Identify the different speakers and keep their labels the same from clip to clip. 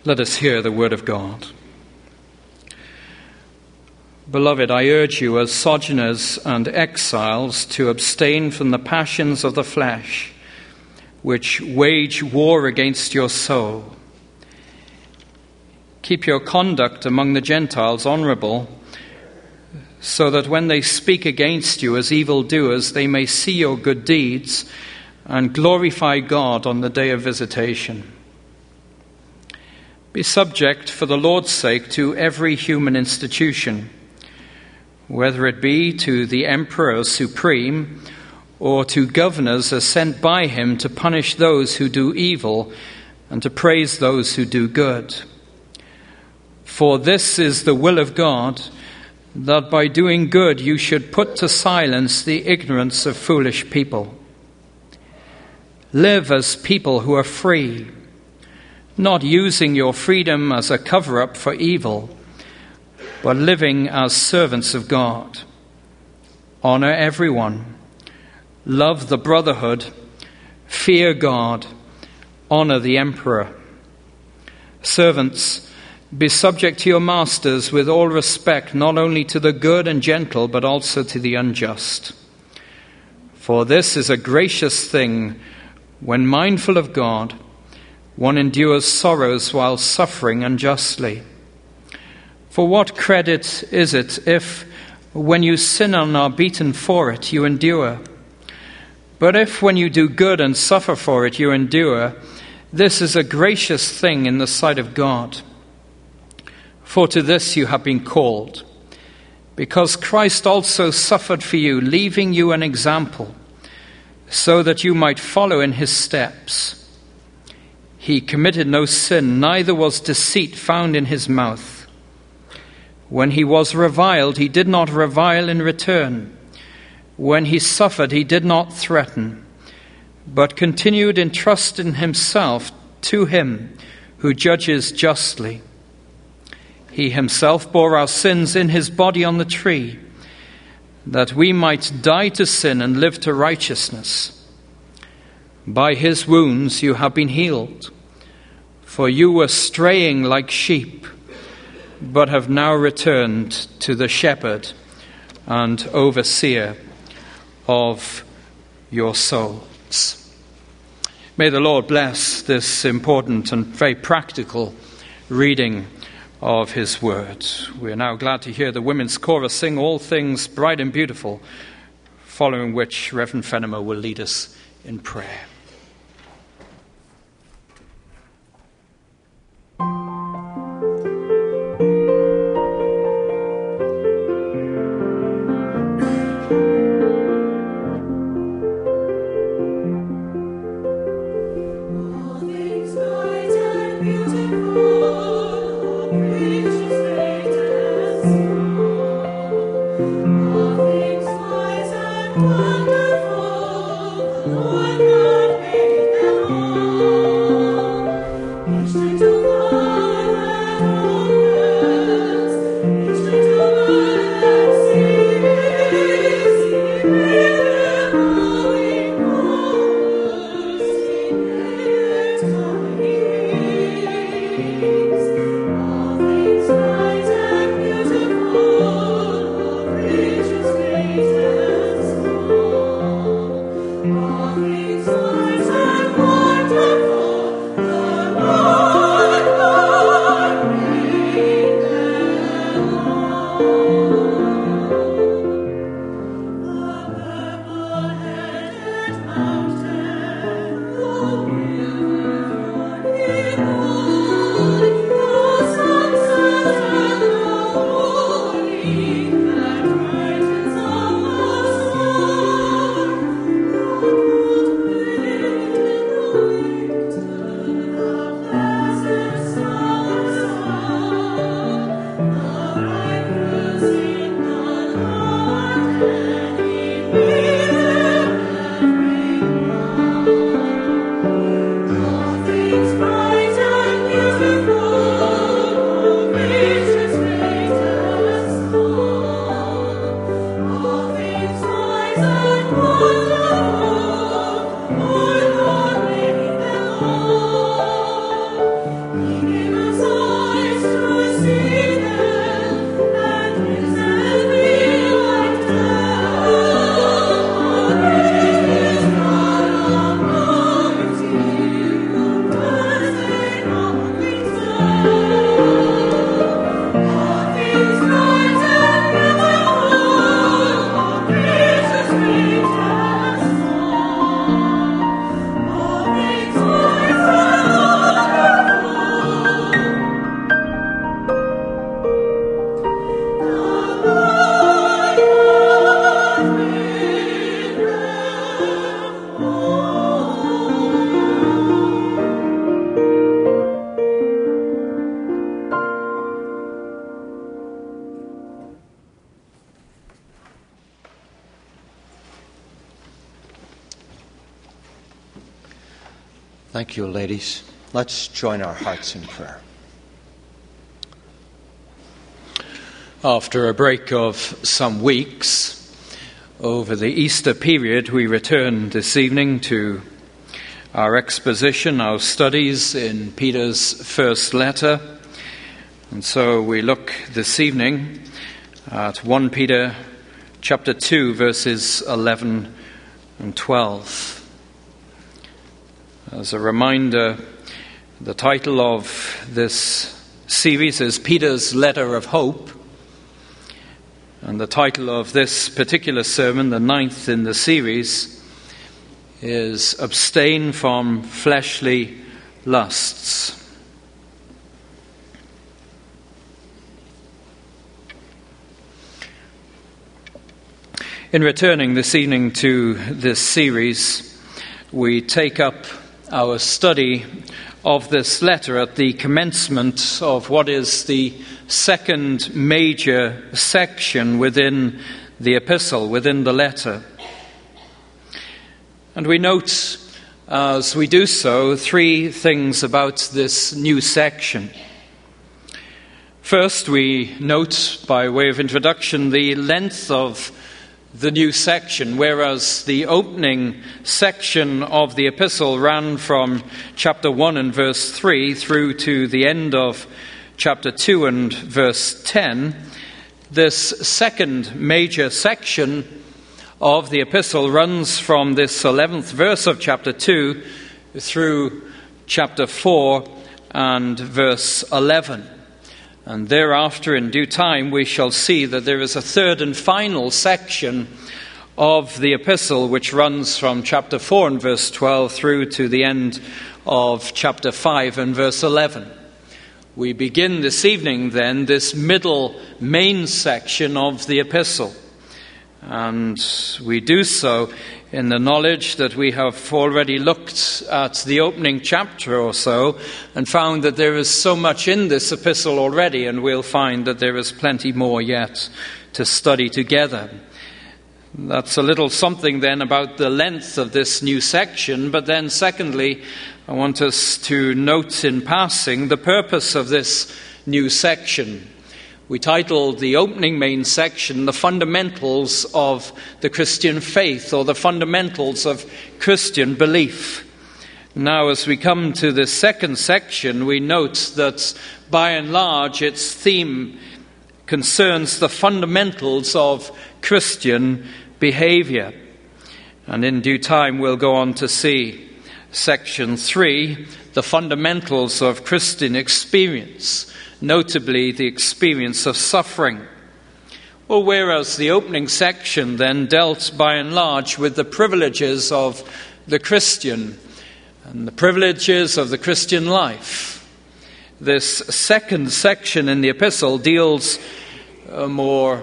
Speaker 1: Let us hear the word of God. Beloved, I urge you as sojourners and exiles to abstain from the passions of the flesh, which wage war against your soul. Keep your conduct among the Gentiles honorable, so that when they speak against you as evildoers, they may see your good deeds and glorify God on the day of visitation. Be subject for the Lord's sake to every human institution, whether it be to the emperor supreme or to governors as sent by him to punish those who do evil and to praise those who do good. For this is the will of God, that by doing good you should put to silence the ignorance of foolish people. Live as people who are free, not using your freedom as a cover-up for evil, but living as servants of God. Honor everyone. Love the brotherhood. Fear God. Honor the emperor. Servants, be subject to your masters with all respect, not only to the good and gentle, but also to the unjust. For this is a gracious thing when, mindful of God, one endures sorrows while suffering unjustly. For what credit is it if, when you sin and are beaten for it, you endure? But if, when you do good and suffer for it, you endure, this is a gracious thing in the sight of God. For to this you have been called, because Christ also suffered for you, leaving you an example, so that you might follow in his steps. He committed no sin, neither was deceit found in his mouth. When he was reviled, he did not revile in return. When he suffered, he did not threaten, but continued in trust in himself to him who judges justly. He himself bore our sins in his body on the tree, that we might die to sin and live to righteousness. By his wounds you have been healed. For you were straying like sheep, but have now returned to the shepherd and overseer of your souls. May the Lord bless this important and very practical reading of his word. We are now glad to hear the women's chorus sing All Things Bright and Beautiful, following which Reverend Fenimore will lead us in prayer.
Speaker 2: Wonderful, Lord God. Thank you, ladies. Let's join our hearts in prayer.
Speaker 1: After a break of some weeks over the Easter period, we return this evening to our exposition, our studies in Peter's first letter. And so we look this evening at 1 Peter chapter 2, verses 11 and 12. As a reminder, the title of this series is Peter's Letter of Hope. And the title of this particular sermon, the 9th in the series, is Abstain from Fleshly Lusts. In returning this evening to this series, we take up our study of this letter at the commencement of what is the second major section within the epistle, within the letter. And we note, as we do so, three things about this new section. First, we note, by way of introduction, the length of the new section, whereas the opening section of the epistle ran from chapter 1 and verse 3 through to the end of chapter 2 and verse 10, this second major section of the epistle runs from this 11th verse of chapter 2 through chapter 4 and verse 11. And thereafter, in due time, we shall see that there is a third and final section of the epistle which runs from chapter 4 and verse 12 through to the end of chapter 5 and verse 11. We begin this evening, then, this middle main section of the epistle. And we do so in the knowledge that we have already looked at the opening chapter or so and found that there is so much in this epistle already, and we'll find that there is plenty more yet to study together. That's a little something then about the length of this new section, but then secondly, I want us to note in passing the purpose of this new section. We titled the opening main section, The Fundamentals of the Christian Faith, or the Fundamentals of Christian Belief. Now, as we come to the second section, we note that by and large its theme concerns the fundamentals of Christian behavior. And in due time we'll go on to see section 3, the fundamentals of Christian experience, notably the experience of suffering. Well, whereas the opening section then dealt by and large with the privileges of the Christian and the privileges of the Christian life, this second section in the epistle deals more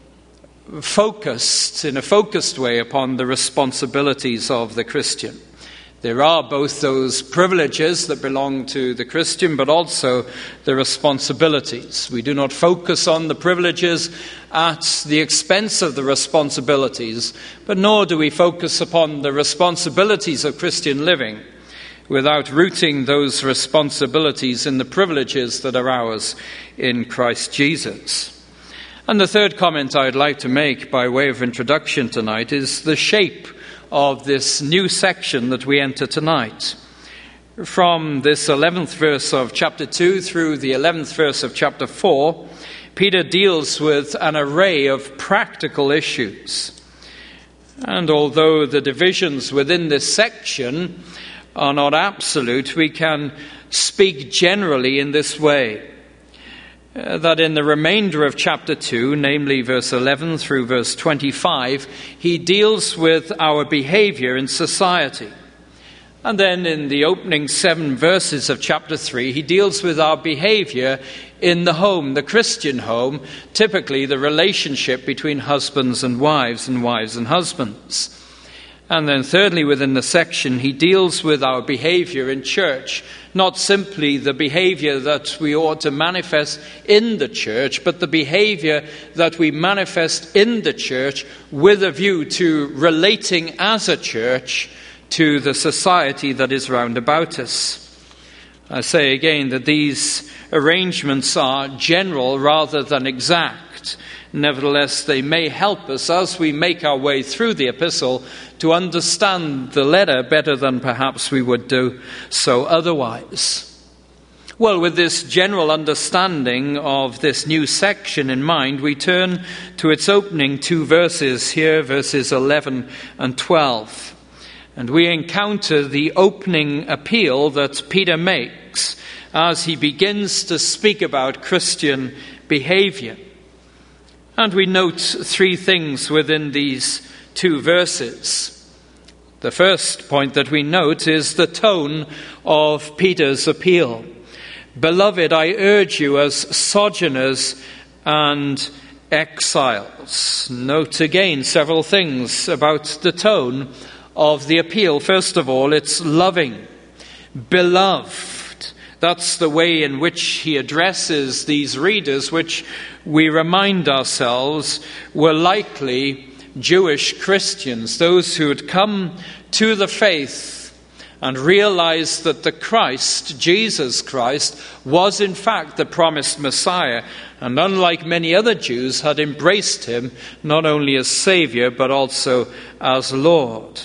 Speaker 1: focused, in a focused way, upon the responsibilities of the Christian. There are both those privileges that belong to the Christian, but also the responsibilities. We do not focus on the privileges at the expense of the responsibilities, but nor do we focus upon the responsibilities of Christian living without rooting those responsibilities in the privileges that are ours in Christ Jesus. And the third comment I'd like to make by way of introduction tonight is the shape of this new section that we enter tonight. From this 11th verse of chapter 2 through the 11th verse of chapter 4, Peter deals with an array of practical issues. And although the divisions within this section are not absolute, we can speak generally in this way. That in the remainder of chapter 2, namely verse 11 through verse 25, he deals with our behavior in society. And then in the opening 7 verses of chapter 3, he deals with our behavior in the home, the Christian home, typically the relationship between husbands and wives and husbands. And then thirdly, within the section, he deals with our behavior in church, not simply the behavior that we ought to manifest in the church, but the behavior that we manifest in the church with a view to relating as a church to the society that is round about us. I say again that these arrangements are general rather than exact. Nevertheless, they may help us as we make our way through the epistle to understand the letter better than perhaps we would do so otherwise. Well, with this general understanding of this new section in mind, we turn to its opening 2 verses here, verses 11 and 12. And we encounter the opening appeal that Peter makes as he begins to speak about Christian behavior. And we note 3 things within these 2 verses. The first point that we note is the tone of Peter's appeal. Beloved, I urge you as sojourners and exiles. Note again several things about the tone of the appeal. First of all, it's loving. Beloved. That's the way in which he addresses these readers, which we remind ourselves were likely Jewish Christians, those who had come to the faith and realized that the Christ, Jesus Christ, was in fact the promised Messiah, and unlike many other Jews, had embraced him not only as Savior but also as Lord.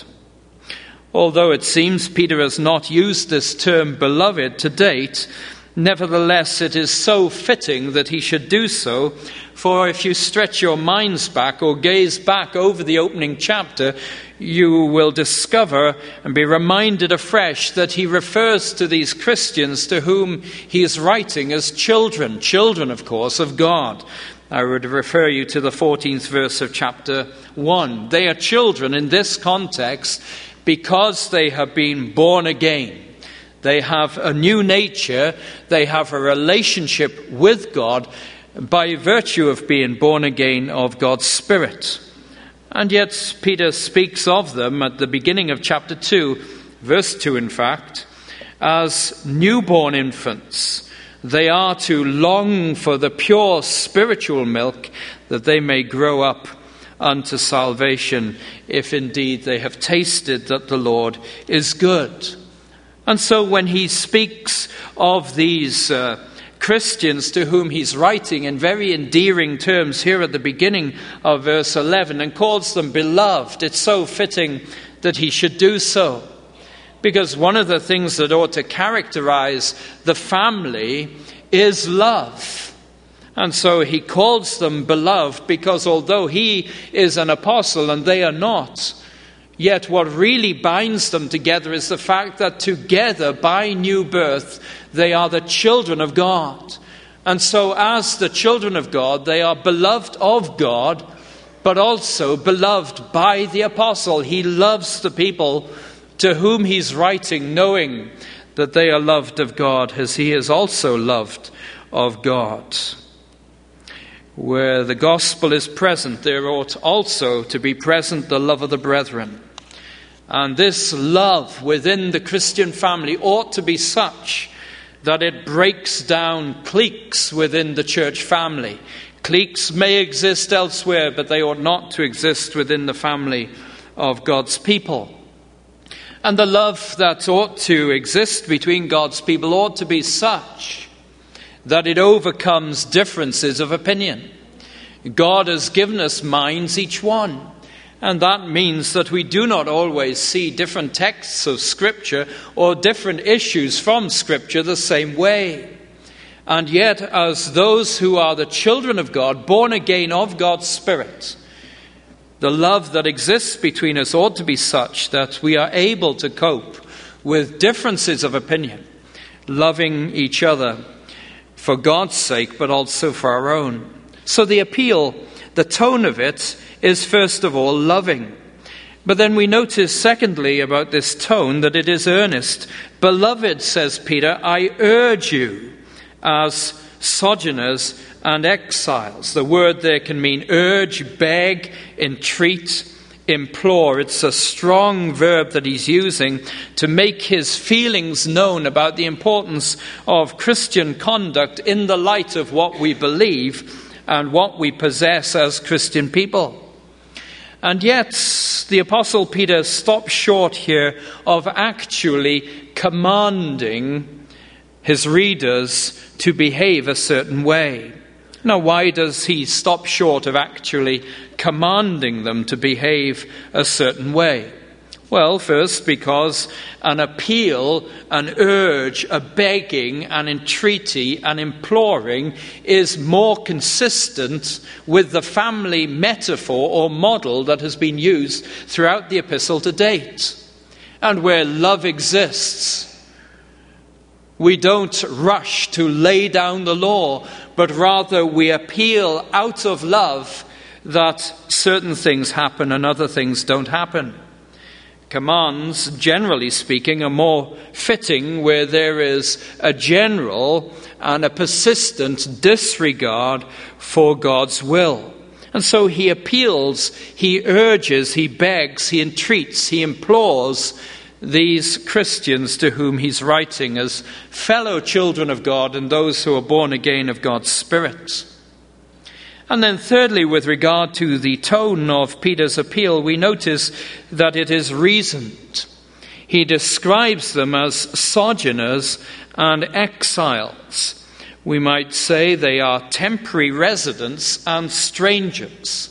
Speaker 1: Although it seems Peter has not used this term beloved to date, nevertheless it is so fitting that he should do so. For if you stretch your minds back or gaze back over the opening chapter, you will discover and be reminded afresh that he refers to these Christians to whom he is writing as children, of course, of God. I would refer you to the 14th verse of chapter 1. They are children in this context because they have been born again. They have a new nature. They have a relationship with God by virtue of being born again of God's Spirit. And yet Peter speaks of them at the beginning of chapter 2, verse 2 in fact, as newborn infants. They are to long for the pure spiritual milk that they may grow up unto salvation, if indeed they have tasted that the Lord is good. And so when he speaks of these Christians to whom he's writing in very endearing terms here at the beginning of verse 11 and calls them beloved, it's so fitting that he should do so. Because one of the things that ought to characterize the family is love. And so he calls them beloved because although he is an apostle and they are not, yet what really binds them together is the fact that together by new birth they are the children of God. And so as the children of God, they are beloved of God, but also beloved by the apostle. He loves the people to whom he's writing, knowing that they are loved of God as he is also loved of God. Where the gospel is present, there ought also to be present the love of the brethren. And this love within the Christian family ought to be such that it breaks down cliques within the church family. Cliques may exist elsewhere, but they ought not to exist within the family of God's people. And the love that ought to exist between God's people ought to be such that it overcomes differences of opinion. God has given us minds, each one. And that means that we do not always see different texts of Scripture or different issues from Scripture the same way. And yet, as those who are the children of God, born again of God's Spirit, the love that exists between us ought to be such that we are able to cope with differences of opinion, loving each other for God's sake, but also for our own. So the appeal, the tone of it, is first of all loving. But then we notice secondly about this tone that it is earnest. Beloved, says Peter, I urge you as sojourners and exiles. The word there can mean urge, beg, entreat, implore. It's a strong verb that he's using to make his feelings known about the importance of Christian conduct in the light of what we believe and what we possess as Christian people. And yet, the Apostle Peter stops short here of actually commanding his readers to behave a certain way. Now, why does he stop short of actually commanding them to behave a certain way? Well, first, because an appeal, an urge, a begging, an entreaty, an imploring is more consistent with the family metaphor or model that has been used throughout the epistle to date. And where love exists, we don't rush to lay down the law, but rather we appeal out of love that certain things happen and other things don't happen. Commands, generally speaking, are more fitting where there is a general and a persistent disregard for God's will. And so he appeals, he urges, he begs, he entreats, he implores these Christians to whom he's writing as fellow children of God and those who are born again of God's Spirit. And then thirdly, with regard to the tone of Peter's appeal, we notice that it is reasoned. He describes them as sojourners and exiles. We might say they are temporary residents and strangers.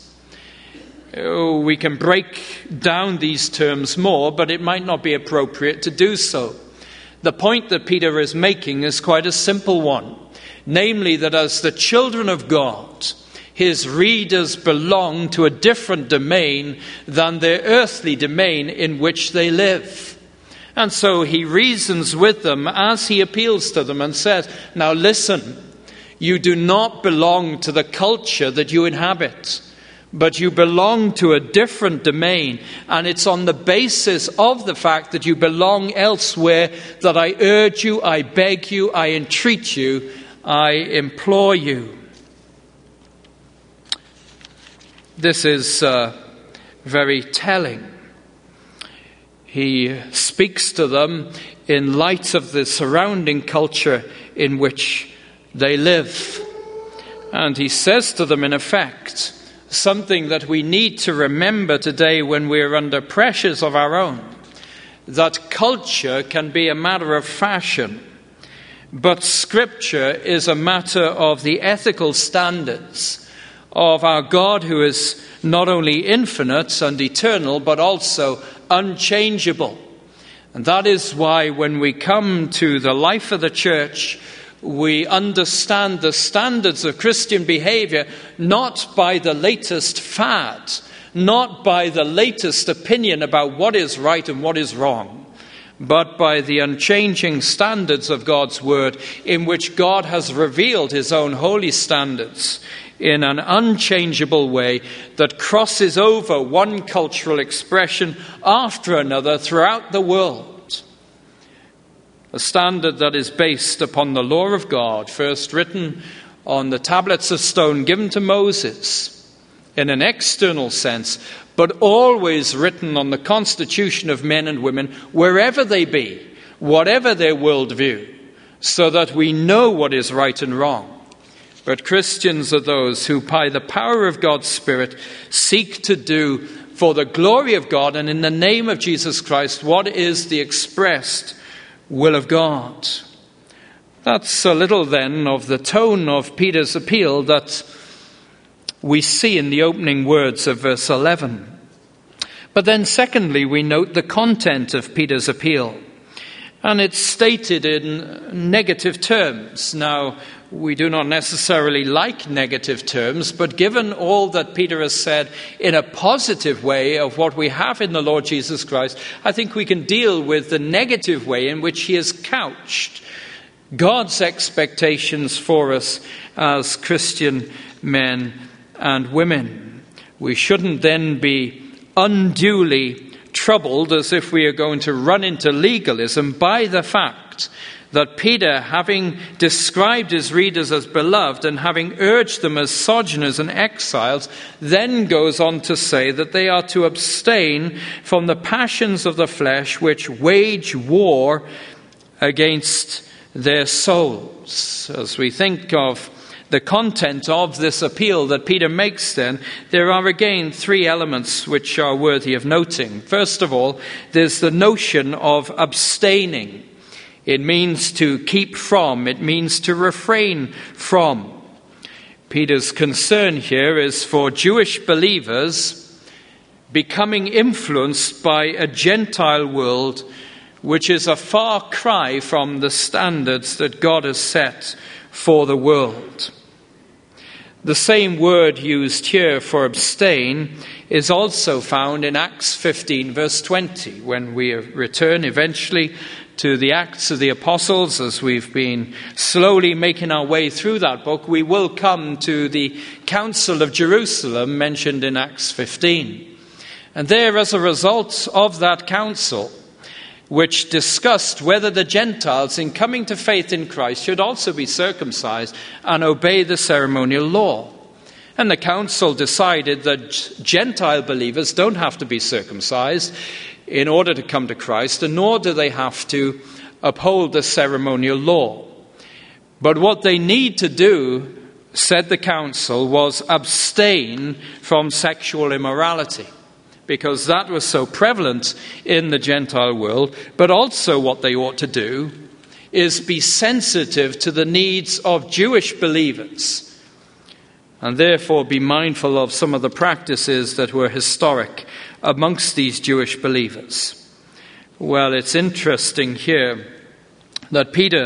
Speaker 1: We can break down these terms more, but it might not be appropriate to do so. The point that Peter is making is quite a simple one, namely that as the children of God, his readers belong to a different domain than their earthly domain in which they live. And so he reasons with them as he appeals to them and says, now listen, you do not belong to the culture that you inhabit, but you belong to a different domain, and it's on the basis of the fact that you belong elsewhere that I urge you, I beg you, I entreat you, I implore you. This is very telling. He speaks to them in light of the surrounding culture in which they live. And he says to them, in effect, something that we need to remember today when we're under pressures of our own, that culture can be a matter of fashion, but Scripture is a matter of the ethical standards of our God, who is not only infinite and eternal, but also unchangeable. And that is why when we come to the life of the church, we understand the standards of Christian behavior not by the latest fad, not by the latest opinion about what is right and what is wrong, but by the unchanging standards of God's Word, in which God has revealed his own holy standards in an unchangeable way that crosses over one cultural expression after another throughout the world. A standard that is based upon the law of God, first written on the tablets of stone given to Moses in an external sense, but always written on the constitution of men and women, wherever they be, whatever their worldview, so that we know what is right and wrong. But Christians are those who, by the power of God's Spirit, seek to do for the glory of God and in the name of Jesus Christ what is the expressed will of God. That's a little then of the tone of Peter's appeal that we see in the opening words of verse 11. But then secondly, we note the content of Peter's appeal. And it's stated in negative terms. Now, we do not necessarily like negative terms, but given all that Peter has said in a positive way of what we have in the Lord Jesus Christ, I think we can deal with the negative way in which he has couched God's expectations for us as Christian men and women. We shouldn't then be unduly troubled as if we are going to run into legalism by the fact that Peter, having described his readers as beloved and having urged them as sojourners and exiles, then goes on to say that they are to abstain from the passions of the flesh which wage war against their souls. As we think of the content of this appeal that Peter makes, then, there are again three elements which are worthy of noting. First of all, there's the notion of abstaining. It means to keep from, it means to refrain from. Peter's concern here is for Jewish believers becoming influenced by a Gentile world which is a far cry from the standards that God has set for the world. The same word used here for abstain is also found in Acts 15 verse 20, when we return eventually to the Acts of the Apostles. As we've been slowly making our way through that book, we will come to the Council of Jerusalem mentioned in Acts 15. And there, as a result of that council, which discussed whether the Gentiles in coming to faith in Christ should also be circumcised and obey the ceremonial law. And the council decided that Gentile believers don't have to be circumcised in order to come to Christ, and nor do they have to uphold the ceremonial law. But what they need to do, said the council, was abstain from sexual immorality, because that was so prevalent in the Gentile world. But also what they ought to do is be sensitive to the needs of Jewish believers, and therefore be mindful of some of the practices that were historic amongst these Jewish believers. Well, it's interesting here that Peter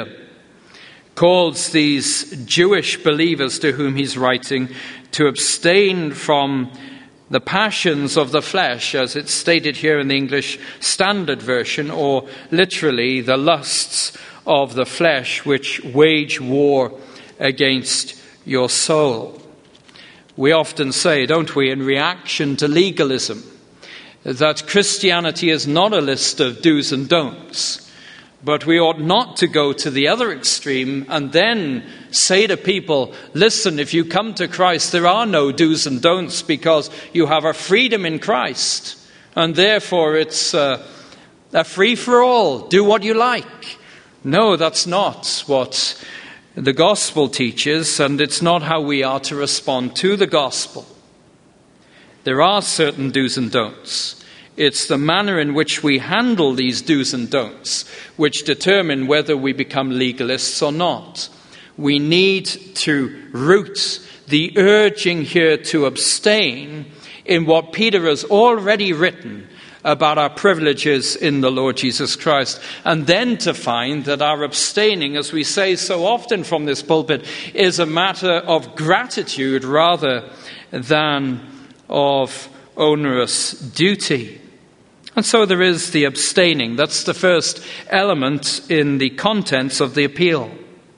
Speaker 1: calls these Jewish believers to whom he's writing to abstain from the passions of the flesh, as it's stated here in the English Standard Version, or literally the lusts of the flesh which wage war against your soul. We often say, don't we, in reaction to legalism, that Christianity is not a list of do's and don'ts, but we ought not to go to the other extreme and then say to people, listen, if you come to Christ, there are no do's and don'ts, because you have a freedom in Christ, and therefore it's a free-for-all. Do what you like. No, that's not what the gospel teaches, and it's not how we are to respond to the gospel. There are certain do's and don'ts. It's the manner in which we handle these do's and don'ts which determine whether we become legalists or not. We need to root the urging here to abstain in what Peter has already written about our privileges in the Lord Jesus Christ, and then to find that our abstaining, as we say so often from this pulpit, is a matter of gratitude rather than of onerous duty. And so there is the abstaining. That's the first element in the contents of the appeal.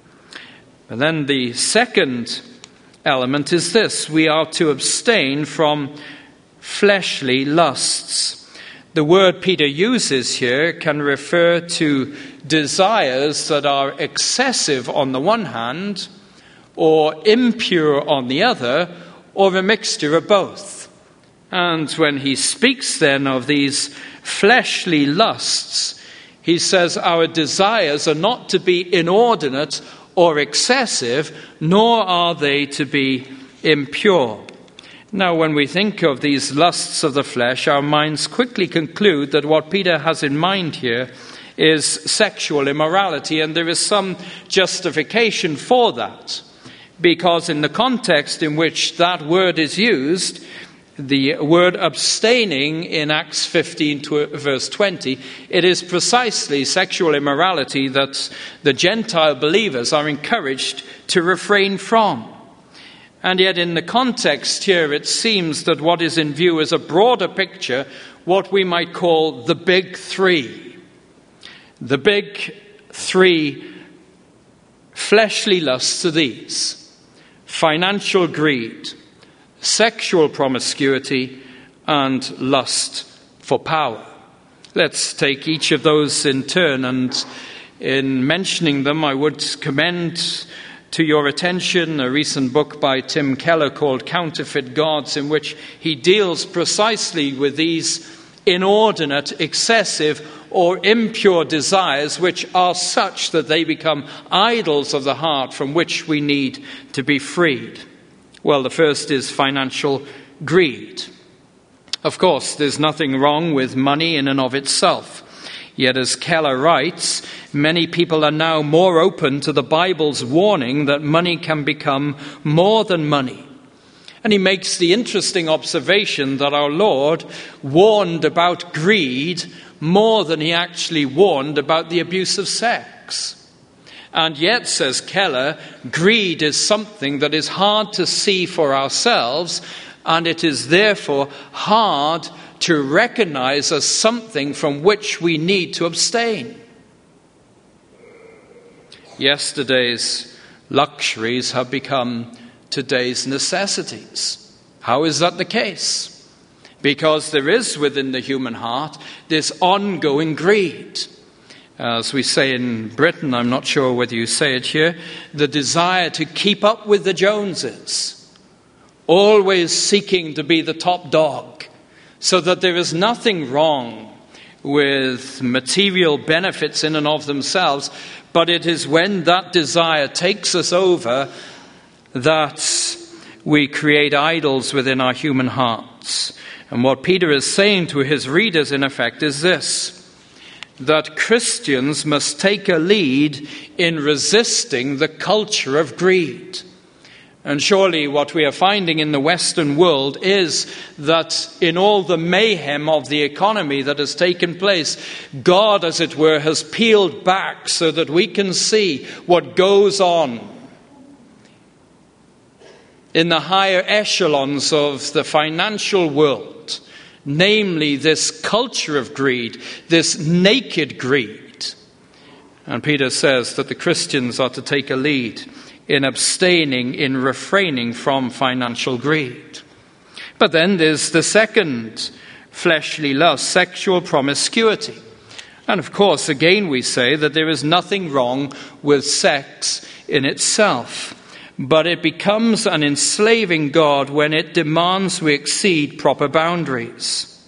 Speaker 1: And then the second element is this: we are to abstain from fleshly lusts. The word Peter uses here can refer to desires that are excessive on the one hand, or impure on the other, or a mixture of both. And when he speaks then of these fleshly lusts, he says our desires are not to be inordinate or excessive, nor are they to be impure. Now, when we think of these lusts of the flesh, our minds quickly conclude that what Peter has in mind here is sexual immorality, and there is some justification for that, because in the context in which that word is used, the word abstaining in Acts 15 verse 20, it is precisely sexual immorality that the Gentile believers are encouraged to refrain from. And yet in the context here, it seems that what is in view is a broader picture, what we might call the big three. The big three fleshly lusts are these: financial greed, sexual promiscuity, and lust for power. Let's take each of those in turn, and in mentioning them, I would commend to your attention a recent book by Tim Keller called Counterfeit Gods, in which he deals precisely with these inordinate, excessive, or impure desires which are such that they become idols of the heart from which we need to be freed. Well, the first is financial greed. Of course, there's nothing wrong with money in and of itself. Yet, as Keller writes, many people are now more open to the Bible's warning that money can become more than money. And he makes the interesting observation that our Lord warned about greed more than he actually warned about the abuse of sex. And yet, says Keller, greed is something that is hard to see for ourselves, and it is therefore hard to recognize as something from which we need to abstain. Yesterday's luxuries have become today's necessities. How is that the case? Because there is within the human heart this ongoing greed. As we say in Britain, I'm not sure whether you say it here, the desire to keep up with the Joneses. Always seeking to be the top dog, so that there is nothing wrong with material benefits in and of themselves, but it is when that desire takes us over that we create idols within our human hearts. And what Peter is saying to his readers, in effect, is this: that Christians must take a lead in resisting the culture of greed. And surely what we are finding in the Western world is that in all the mayhem of the economy that has taken place, God, as it were, has peeled back so that we can see what goes on in the higher echelons of the financial world, namely this culture of greed, this naked greed. And Peter says that the Christians are to take a lead in abstaining, in refraining from financial greed. But then there's the second fleshly lust, sexual promiscuity. And of course, again we say that there is nothing wrong with sex in itself, but it becomes an enslaving God when it demands we exceed proper boundaries.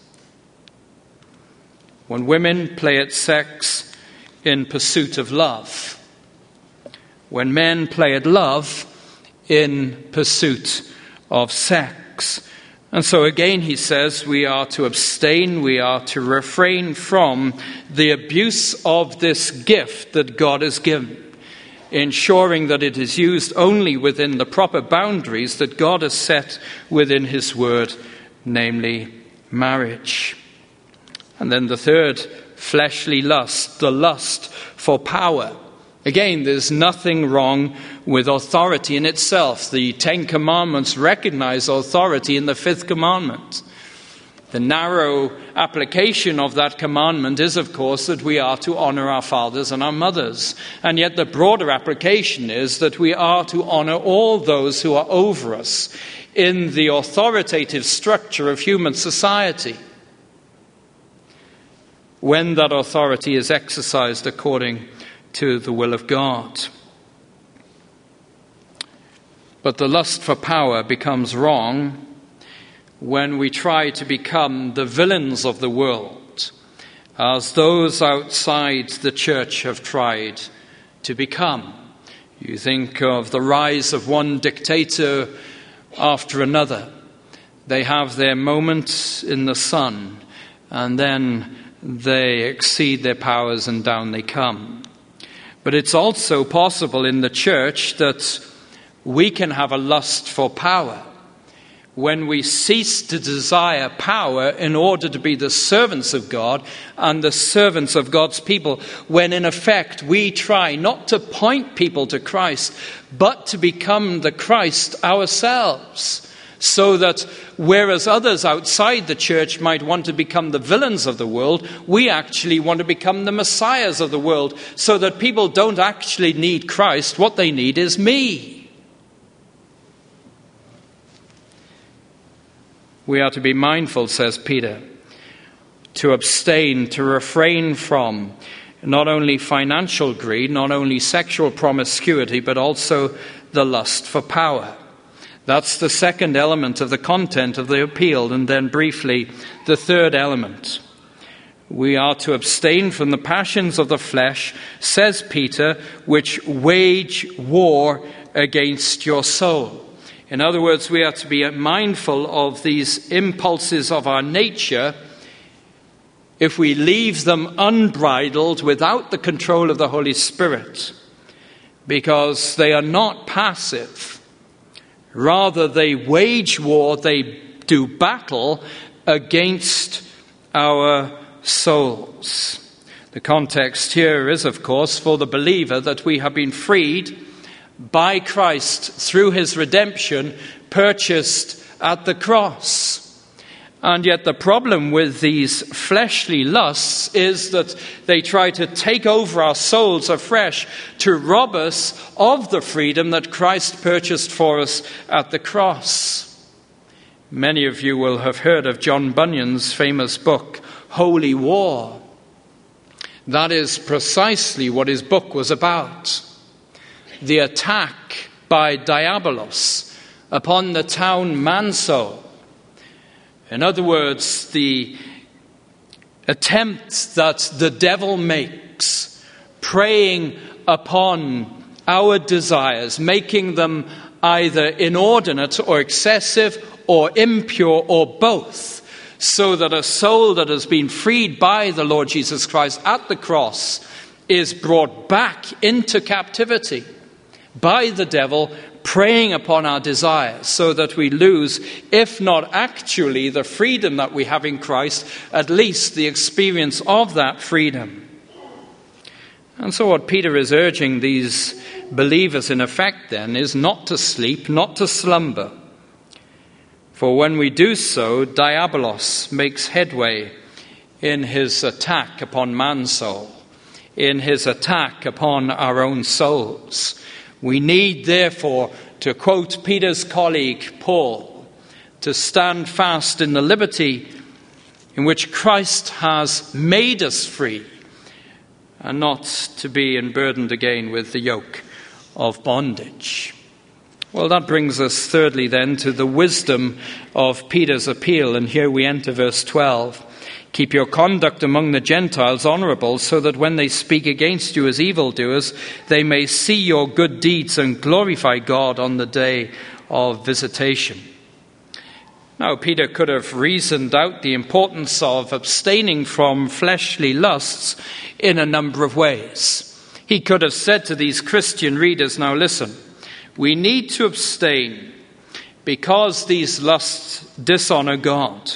Speaker 1: When women play at sex in pursuit of love, when men play at love in pursuit of sex. And so again he says we are to abstain, we are to refrain from the abuse of this gift that God has given, ensuring that it is used only within the proper boundaries that God has set within his word, namely marriage. And then the third fleshly lust, the lust for power. Again, there's nothing wrong with authority in itself. The Ten Commandments recognize authority in the fifth commandment. The narrow application of that commandment is, of course, that we are to honor our fathers and our mothers. And yet the broader application is that we are to honor all those who are over us in the authoritative structure of human society, when that authority is exercised according to the will of God. But the lust for power becomes wrong when we try to become the villains of the world, as those outside the church have tried to become. You think of the rise of one dictator after another. They have their moment in the sun, and then they exceed their powers and down they come. But it's also possible in the church that we can have a lust for power when we cease to desire power in order to be the servants of God and the servants of God's people, when in effect we try not to point people to Christ, but to become the Christ ourselves. So that whereas others outside the church might want to become the villains of the world, we actually want to become the messiahs of the world, so that people don't actually need Christ. What they need is me. We are to be mindful, says Peter, to abstain, to refrain from not only financial greed, not only sexual promiscuity, but also the lust for power. That's the second element of the content of the appeal. And then briefly, the third element. We are to abstain from the passions of the flesh, says Peter, which wage war against your soul. In other words, we are to be mindful of these impulses of our nature. If we leave them unbridled without the control of the Holy Spirit, because they are not passive. Rather, they wage war, they do battle against our souls. The context here is, of course, for the believer that we have been freed by Christ through his redemption, purchased at the cross. And yet the problem with these fleshly lusts is that they try to take over our souls afresh to rob us of the freedom that Christ purchased for us at the cross. Many of you will have heard of John Bunyan's famous book, Holy War. That is precisely what his book was about. The attack by Diabolos upon the town Manso. In other words, the attempt that the devil makes, preying upon our desires, making them either inordinate or excessive or impure or both, so that a soul that has been freed by the Lord Jesus Christ at the cross is brought back into captivity by the devil, preying upon our desires, so that we lose, if not actually the freedom that we have in Christ, at least the experience of that freedom. And so what Peter is urging these believers in effect then is not to sleep, not to slumber. For when we do so, Diabolos makes headway in his attack upon man's soul, in his attack upon our own souls. We need, therefore, to quote Peter's colleague, Paul, to stand fast in the liberty in which Christ has made us free, and not to be burdened again with the yoke of bondage. Well, that brings us thirdly then to the wisdom of Peter's appeal, and here we enter verse 12. Keep your conduct among the Gentiles honorable, so that when they speak against you as evildoers, they may see your good deeds and glorify God on the day of visitation. Now, Peter could have reasoned out the importance of abstaining from fleshly lusts in a number of ways. He could have said to these Christian readers, now listen, we need to abstain because these lusts dishonor God.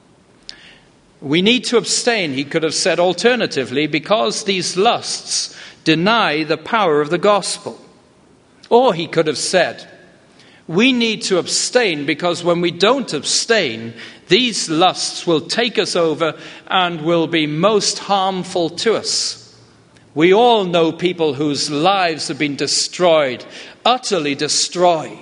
Speaker 1: We need to abstain, he could have said alternatively, because these lusts deny the power of the gospel. Or he could have said, we need to abstain because when we don't abstain, these lusts will take us over and will be most harmful to us. We all know people whose lives have been destroyed, utterly destroyed,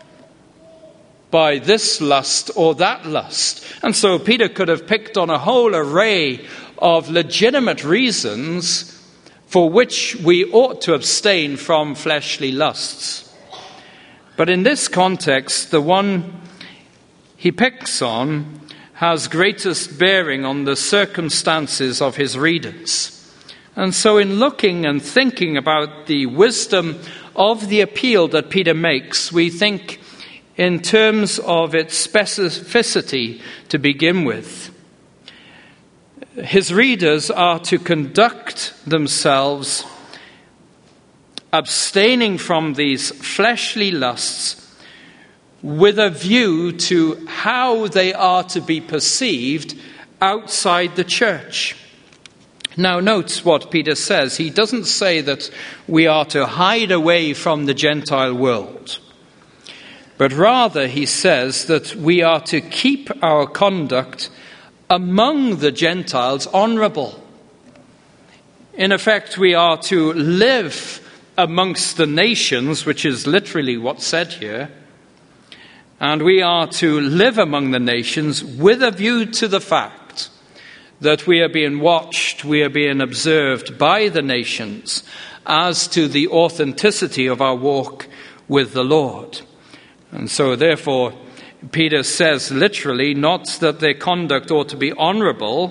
Speaker 1: by this lust or that lust. And so Peter could have picked on a whole array of legitimate reasons for which we ought to abstain from fleshly lusts. But in this context, the one he picks on has greatest bearing on the circumstances of his readers. And so in looking and thinking about the wisdom of the appeal that Peter makes, we think in terms of its specificity to begin with. His readers are to conduct themselves abstaining from these fleshly lusts with a view to how they are to be perceived outside the church. Now note what Peter says. He doesn't say that we are to hide away from the Gentile world, but rather he says that we are to keep our conduct among the Gentiles honorable. In effect, we are to live amongst the nations, which is literally what's said here, and we are to live among the nations with a view to the fact that we are being watched, we are being observed by the nations as to the authenticity of our walk with the Lord. And so, therefore, Peter says literally not that their conduct ought to be honorable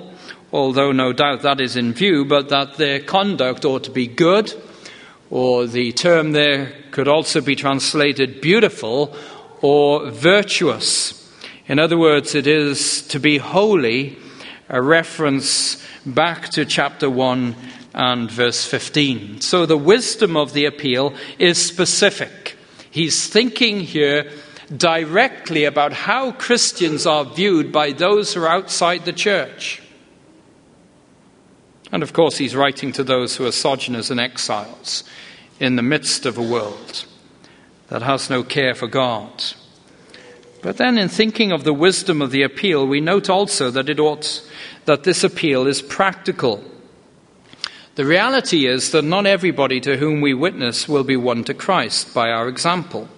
Speaker 1: although no doubt that is in view, but that their conduct ought to be good, or the term there could also be translated beautiful or virtuous. In other words, it is to be holy, a reference back to chapter 1 and verse 15. So the wisdom of the appeal is specific. He's thinking here directly about how Christians are viewed by those who are outside the church. And of course, he's writing to those who are sojourners and exiles in the midst of a world that has no care for God. But then in thinking of the wisdom of the appeal, we note also that this appeal is practical. The reality is that not everybody to whom we witness will be won to Christ by our example.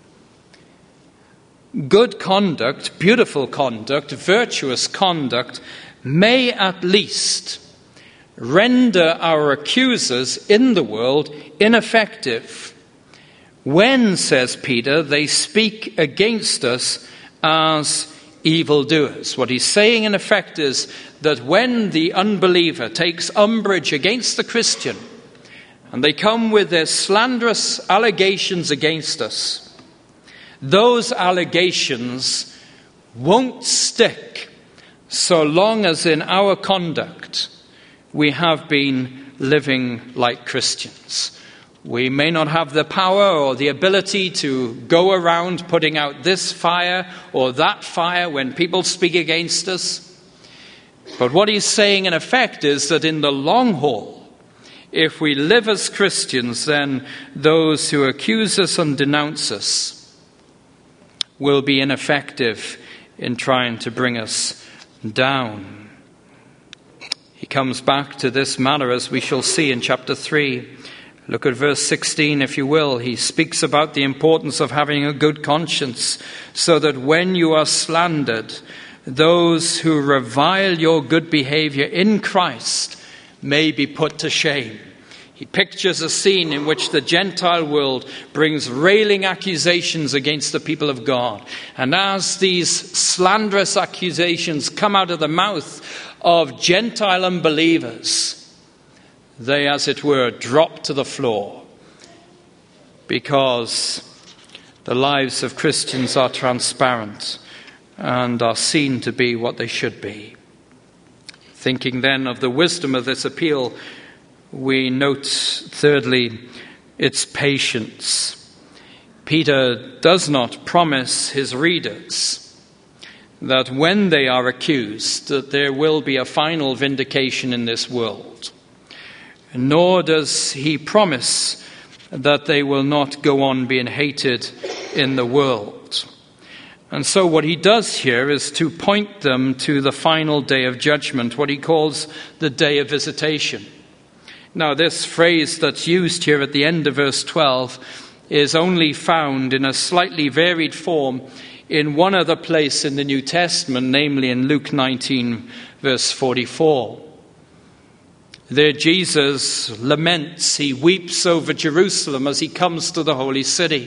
Speaker 1: Good conduct, beautiful conduct, virtuous conduct may at least render our accusers in the world ineffective when, says Peter, they speak against us as evildoers. What he's saying in effect is that when the unbeliever takes umbrage against the Christian and they come with their slanderous allegations against us, those allegations won't stick so long as in our conduct we have been living like Christians. We may not have the power or the ability to go around putting out this fire or that fire when people speak against us. But what he's saying in effect is that in the long haul, if we live as Christians, then those who accuse us and denounce us will be ineffective in trying to bring us down. He comes back to this matter, as we shall see in chapter 3. Look at verse 16, if you will. He speaks about the importance of having a good conscience, so that when you are slandered, those who revile your good behavior in Christ may be put to shame. He pictures a scene in which the Gentile world brings railing accusations against the people of God. And as these slanderous accusations come out of the mouth of Gentile unbelievers, they, as it were, drop to the floor, because the lives of Christians are transparent and are seen to be what they should be. Thinking then of the wisdom of this appeal, we note, thirdly, its patience. Peter does not promise his readers that when they are accused, that there will be a final vindication in this world. Nor does he promise that they will not go on being hated in the world. And so what he does here is to point them to the final day of judgment, what he calls the day of visitation. Now, this phrase that's used here at the end of verse 12 is only found in a slightly varied form in one other place in the New Testament, namely in Luke 19, verse 44. There Jesus laments, he weeps over Jerusalem as he comes to the holy city.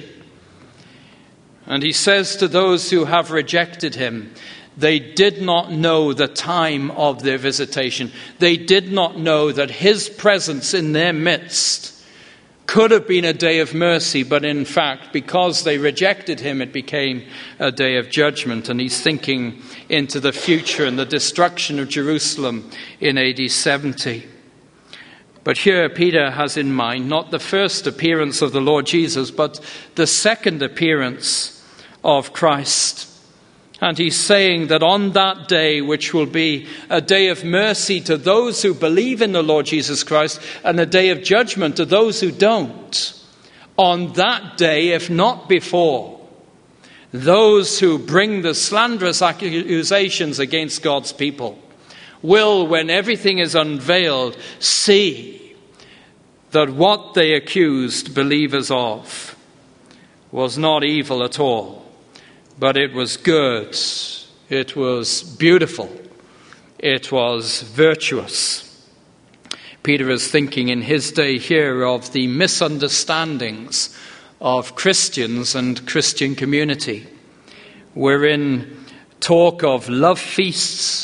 Speaker 1: And he says to those who have rejected him, they did not know the time of their visitation. They did not know that his presence in their midst could have been a day of mercy, but in fact, because they rejected him, it became a day of judgment. And he's thinking into the future and the destruction of Jerusalem in AD 70. But here Peter has in mind not the first appearance of the Lord Jesus, but the second appearance of Christ. And he's saying that on that day, which will be a day of mercy to those who believe in the Lord Jesus Christ and a day of judgment to those who don't, on that day, if not before, those who bring the slanderous accusations against God's people will, when everything is unveiled, see that what they accused believers of was not evil at all, but it was good, it was beautiful, it was virtuous. Peter is thinking in his day here of the misunderstandings of Christians and Christian community, wherein talk of love feasts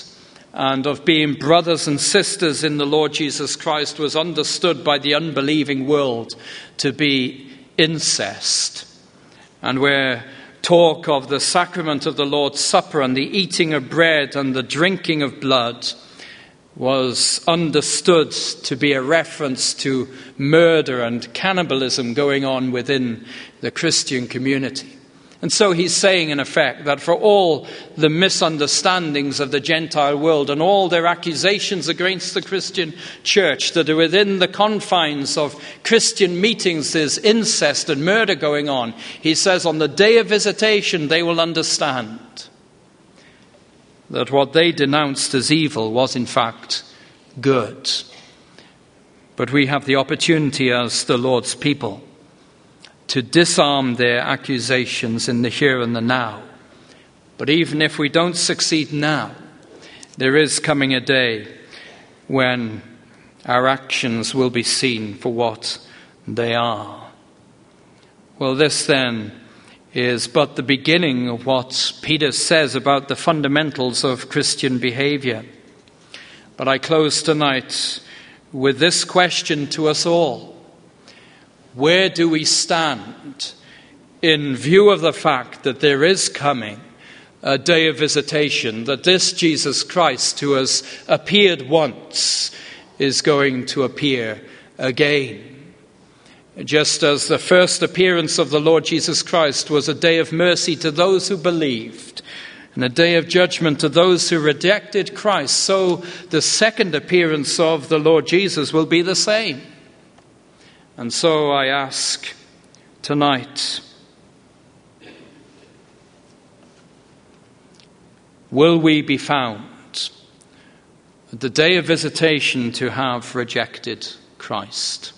Speaker 1: and of being brothers and sisters in the Lord Jesus Christ was understood by the unbelieving world to be incest. And where talk of the sacrament of the Lord's Supper and the eating of bread and the drinking of blood was understood to be a reference to murder and cannibalism going on within the Christian community. And so he's saying, in effect, that for all the misunderstandings of the Gentile world and all their accusations against the Christian church, that are within the confines of Christian meetings there's incest and murder going on, he says on the day of visitation they will understand that what they denounced as evil was in fact good. But we have the opportunity as the Lord's people to disarm their accusations in the here and the now. But even if we don't succeed now, there is coming a day when our actions will be seen for what they are. Well, this then is but the beginning of what Peter says about the fundamentals of Christian behavior. But I close tonight with this question to us all. Where do we stand in view of the fact that there is coming a day of visitation, that this Jesus Christ who has appeared once is going to appear again? Just as the first appearance of the Lord Jesus Christ was a day of mercy to those who believed and a day of judgment to those who rejected Christ, so the second appearance of the Lord Jesus will be the same. And so I ask tonight, will we be found at the day of visitation to have rejected Christ?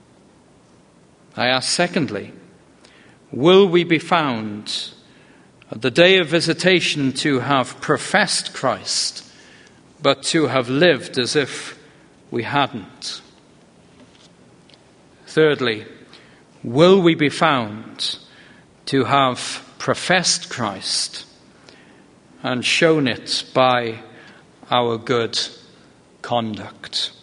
Speaker 1: I ask secondly, will we be found at the day of visitation to have professed Christ, but to have lived as if we hadn't? Thirdly, will we be found to have professed Christ and shown it by our good conduct?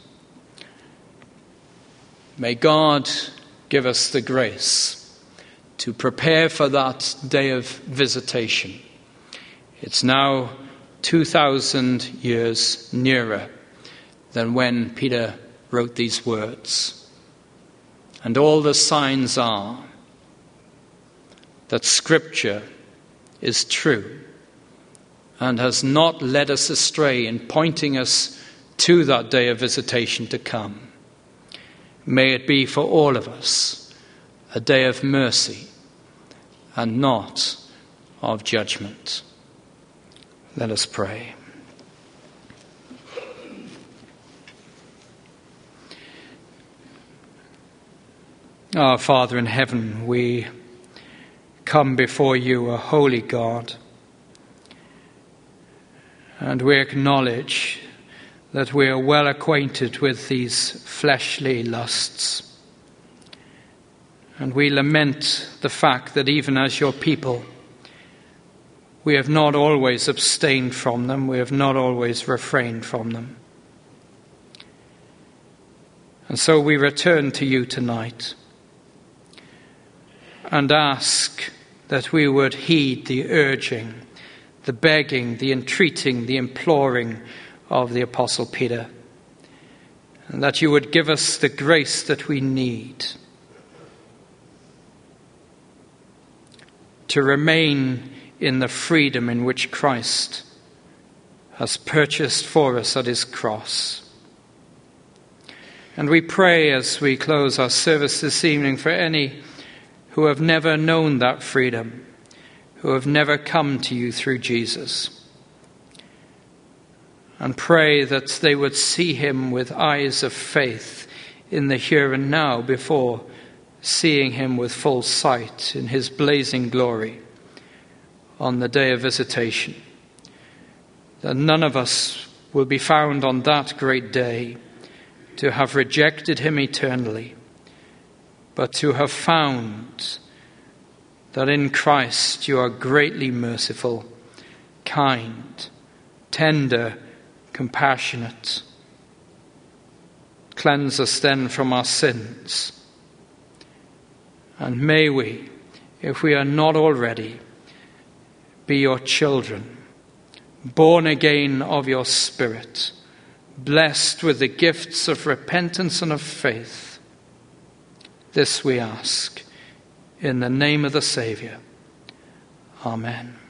Speaker 1: May God give us the grace to prepare for that day of visitation. It's now 2,000 years nearer than when Peter wrote these words. And all the signs are that Scripture is true and has not led us astray in pointing us to that day of visitation to come. May it be for all of us a day of mercy and not of judgment. Let us pray. Our Father in heaven, we come before you, a holy God, and we acknowledge that we are well acquainted with these fleshly lusts. And we lament the fact that even as your people, we have not always abstained from them, we have not always refrained from them. And so we return to you tonight and ask that we would heed the urging, the begging, the entreating, the imploring of the Apostle Peter, and that you would give us the grace that we need to remain in the freedom in which Christ has purchased for us at his cross. And we pray as we close our service this evening for any who have never known that freedom, who have never come to you through Jesus. And pray that they would see him with eyes of faith in the here and now before seeing him with full sight in his blazing glory on the day of visitation. That none of us will be found on that great day to have rejected him eternally, but to have found that in Christ you are greatly merciful, kind, tender, compassionate. Cleanse us then from our sins. And may we, if we are not already, be your children, born again of your Spirit, blessed with the gifts of repentance and of faith. This we ask in the name of the Saviour. Amen.